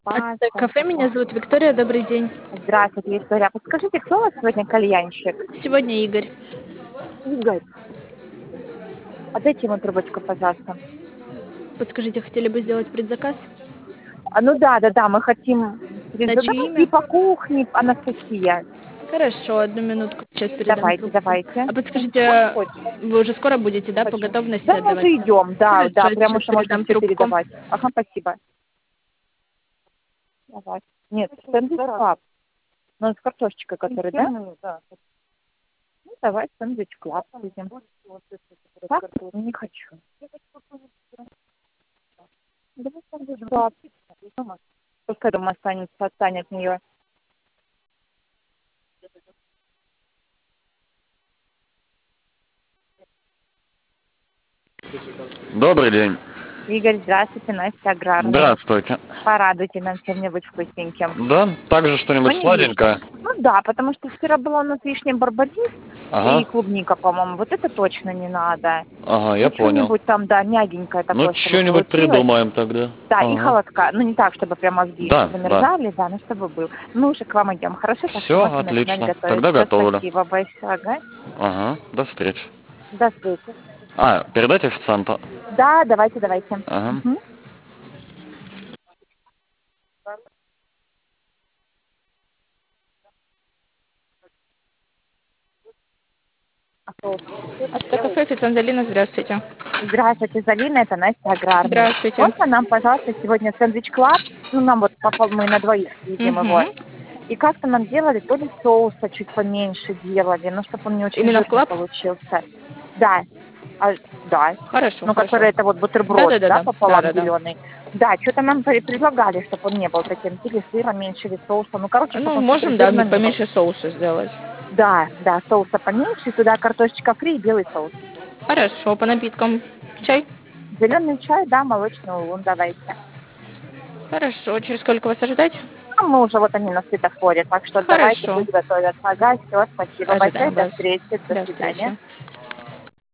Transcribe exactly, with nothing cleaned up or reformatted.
Это Паста. кафе, меня зовут Виктория, добрый день. Здравствуйте, Виктория. Подскажите, кто у вас сегодня кальянщик? Сегодня Игорь. Игорь. Отдайте ему трубочку, пожалуйста. Подскажите, хотели бы сделать предзаказ? А, ну да, да, да, мы хотим На перед- чье ну, имя? типа кухни, Анастасия. Хорошо, одну минутку, сейчас передам Давайте, трубку. давайте. А Может, подскажите, хочешь? вы уже скоро будете, да, по Хочу. готовности Да, мы отдавать? уже идем, да, Хорошо, да, я прям сейчас уже можно передам все трубку. передавать. Ага, спасибо. Давай. Нет, сэндвич клаб. Ну, с картошечкой, который, да? Ну, давай сэндвич клаб будем. Клаб? Не хочу. Давай сэндвич клаб. Пускай дома останется, отстанет от нее. Добрый день. Игорь, здравствуйте, Настя Аграрный. Здравствуйте. Порадуйте нам чем-нибудь вкусненьким. Да, также Ну, что-нибудь не вишня. сладенькое? Ну да, потому что вчера была у нас вишня барбарис и Ага, клубника, по-моему. Вот это точно не надо. ага, Ну, я понял. что-нибудь там, да, мягенькое Ну, такое, чтобы что-нибудь получилось. придумаем тогда. Да, и Ага. холодка. Ну, не так, чтобы прям мозги Да, да. замерзали, да, но чтобы был. Мы уже к вам идем, хорошо? Так что Все, можно начинать отлично. готовить. Тогда Все, готовлю. спасибо большое, ага. Ага, до встречи. До встречи. А, передать официанту. Да, давайте, давайте. Ага. Мгм. Автокафе, официант Залина, здравствуйте. Здравствуйте, Залина, это Настя Аграрный. Здравствуйте. Можно нам, пожалуйста, сегодня сэндвич клаб? Ну, нам вот попал, мы на двоих едим его. Угу. И как-то нам делали, то ли соуса чуть поменьше делали, но чтобы он не очень Именно в жирный клаб? получился. Да, а, да. Хорошо, Ну, хорошо. который это вот бутерброд, да, Да-да-да-да. пополам Да-да-да. зеленый. Да, что-то нам пре- предлагали, чтобы он не был таким, или сыра меньше, или соуса. Ну, короче, чтобы Ну, он супер можем, да, жирным не был. поменьше соуса сделать. Да, да, соуса поменьше, и туда картошечка фри и белый соус. Хорошо, по напиткам чай? Зеленый чай, да, молочный улун давайте. Хорошо, через сколько вас ожидать? Ну, мы уже вот они на светофоре, так что давайте Хорошо. пусть готовят. Ага, все, спасибо большое, Ожидаем до вас. встречи, до До свидания. встречи.